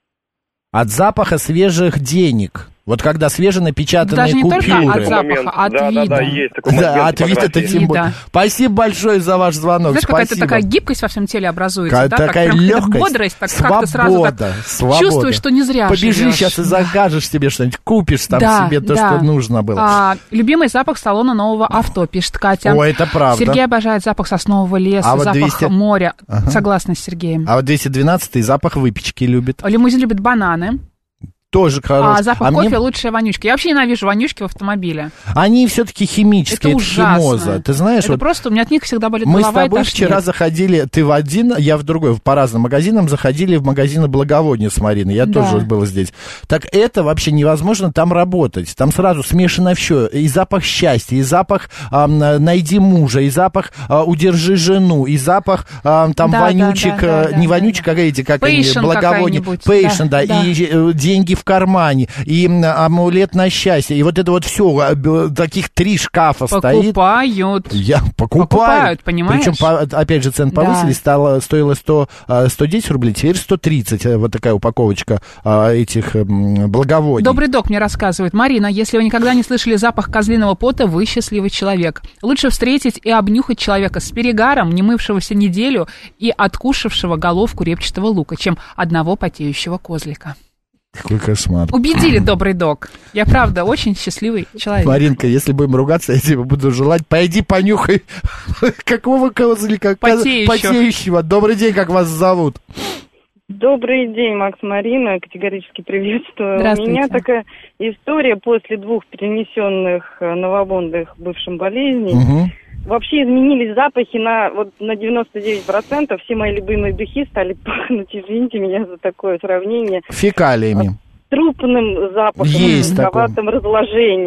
От запаха свежих денег. Вот когда свеженапечатанные даже не купюры. только от запаха, от да, вида. Да, да, есть такой да, от вида это тем более. Спасибо большое за ваш звонок. Знаешь, спасибо. какая-то такая гибкость во всем теле образуется, как, да? Такая как, легкость, бодрость, так свобода, как-то сразу так свобода. Чувствуешь, что не зря Побежи живешь. сейчас и закажешь себе что-нибудь, купишь там да, себе то, да. что нужно было. А, любимый запах салона нового авто, пишет Катя. О, это правда. Сергей обожает запах соснового леса, а вот запах двести... моря. Ага. Согласна с Сергеем. А вот двести двенадцатый запах выпечки любит. Лимузин любит бананы. Тоже хороший. А запах а кофе мне... лучшая вонючка. Я вообще ненавижу вонючки в автомобиле. Они все-таки химические, это, это химоза. Ты знаешь, это вот просто у меня от них всегда болит мы голова. Мы с тобой вчера заходили, ты в один, я в другой, по разным магазинам заходили в магазины благовония с Мариной. Я да. тоже был здесь. Так это вообще невозможно там работать. Там сразу смешано все. И запах счастья, и запах а, найди мужа, и запах а, удержи жену, и запах а, там да, вонючек, да, да, да, не да, вонючек, да. а эти, как они, благовония. Пейшн, да, да, и да. деньги в кармане. И амулет на счастье. И вот это вот все, таких три шкафа покупают. стоит. Покупают. Я покупаю. Покупают, понимаешь? Причем, опять же, цены повысились. Да. Стало, стоило сто, сто десять рублей, теперь сто тридцать. Вот такая упаковочка этих благовоний. Добрый док мне рассказывает. Марина, если вы никогда не слышали запах козлиного пота, вы счастливый человек. Лучше встретить и обнюхать человека с перегаром, не мывшегося неделю и откушавшего головку репчатого лука, чем одного потеющего козлика. Какой кошмар. Убедили, добрый док. Я, правда, очень счастливый человек. Маринка, если будем ругаться, я тебе буду желать, пойди понюхай какого козлика? Потеющего. Потеющего. Добрый день, как вас зовут? Добрый день, Макс, Марина. Категорически приветствую. У меня такая история после двух перенесенных новобонных бывшим болезней. Угу. Вообще изменились запахи на, вот, на девяносто девять процентов. Все мои любимые духи стали пахнуть, извините меня за такое сравнение, фекалиями. Трупным запахом, жидковатым разложения.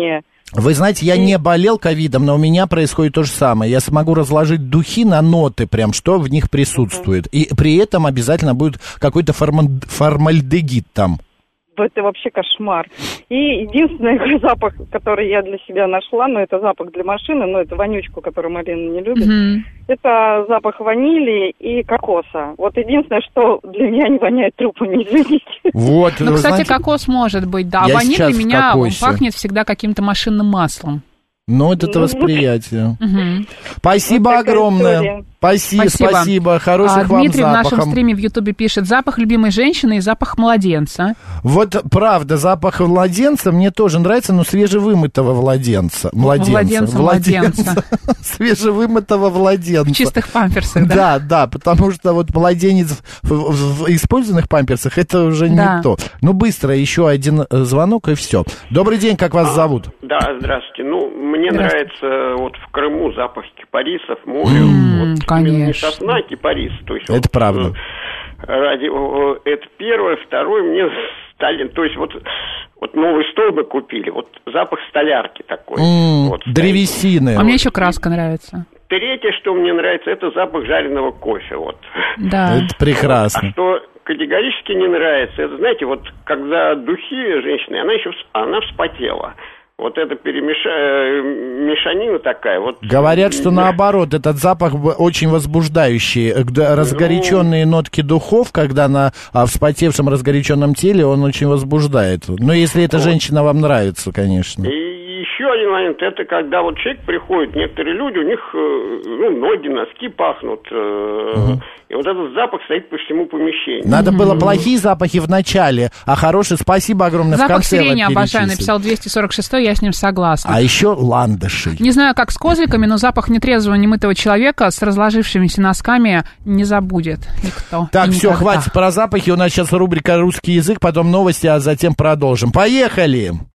Вы знаете, я не болел ковидом, но у меня происходит то же самое. Я смогу разложить духи на ноты, прям что в них присутствует. И при этом обязательно будет какой-то формаль... формальдегид там. Это вообще кошмар. И единственный запах, который я для себя нашла, ну, это запах для машины, но это вонючку, которую Марина не любит, mm-hmm. это запах ванили и кокоса. Вот единственное, что для меня не воняет трупами, извините. Вот, ну, кстати, знаете, кокос может быть, да. А ваниль для меня пахнет всегда каким-то машинным маслом. Ну, это ну, восприятие. Угу. Спасибо вот огромное. Спасибо, спасибо. спасибо. Хороших а, вам Дмитрий запахов. в нашем стриме в Ютубе пишет: запах любимой женщины и запах младенца. Вот правда, запах младенца мне тоже нравится, но свежевымытого младенца. Младенца. Младенца, младенца. Свежевымытого младенца. В чистых памперсах, да? Да, да, потому что вот младенец в, в, в использованных памперсах, это уже да. не то. Ну, быстро, еще один звонок и все. Добрый день, как вас а, зовут? Да, здравствуйте. Ну, мне нравится вот в Крыму запах кипарисов, моря. Mm, вот, конечно. Не сосна, а кипарис. То есть, это вот, правда. Ради, это первое. Второе, мне Сталин, то есть вот, вот новый стол мы купили, вот запах столярки такой. Mm, вот, древесины. А мне еще краска нравится. Третье, что мне нравится, это запах жареного кофе. Вот. Да. Это прекрасно. А что категорически не нравится, это, знаете, вот когда духи женщины, она еще она вспотела. Вот это перемеша... мешанина такая. Вот... Говорят, что наоборот, этот запах очень возбуждающий. Разгоряченные ну... нотки духов, когда на вспотевшем разгоряченном теле, он очень возбуждает. Но если эта вот. женщина вам нравится, конечно. И еще один момент, это когда вот человек приходит, некоторые люди, у них ну, ноги, носки пахнут. Угу. И вот этот запах стоит по всему помещению. Надо было плохие запахи в начале, а хорошие, спасибо огромное, запах в конце. Запах сирени обожаю, написал двести сорок шесть, я с ним согласна. А еще ландыши. Не знаю, как с козликами, но запах нетрезвого, немытого человека с разложившимися носками не забудет никто. Так, все, хватит про запахи, у нас сейчас рубрика «Русский язык», потом новости, а затем продолжим. Поехали!